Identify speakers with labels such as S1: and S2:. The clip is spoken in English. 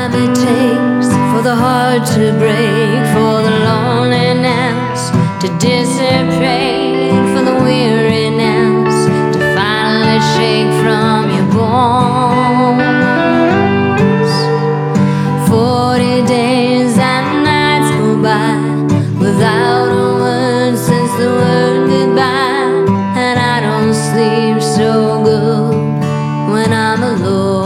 S1: time it takes for the heart to break, for the loneliness to dissipate, for the weariness to finally shake from your bones. 40 days and nights go by without a word since the word goodbye, and I don't sleep so good when I'm alone.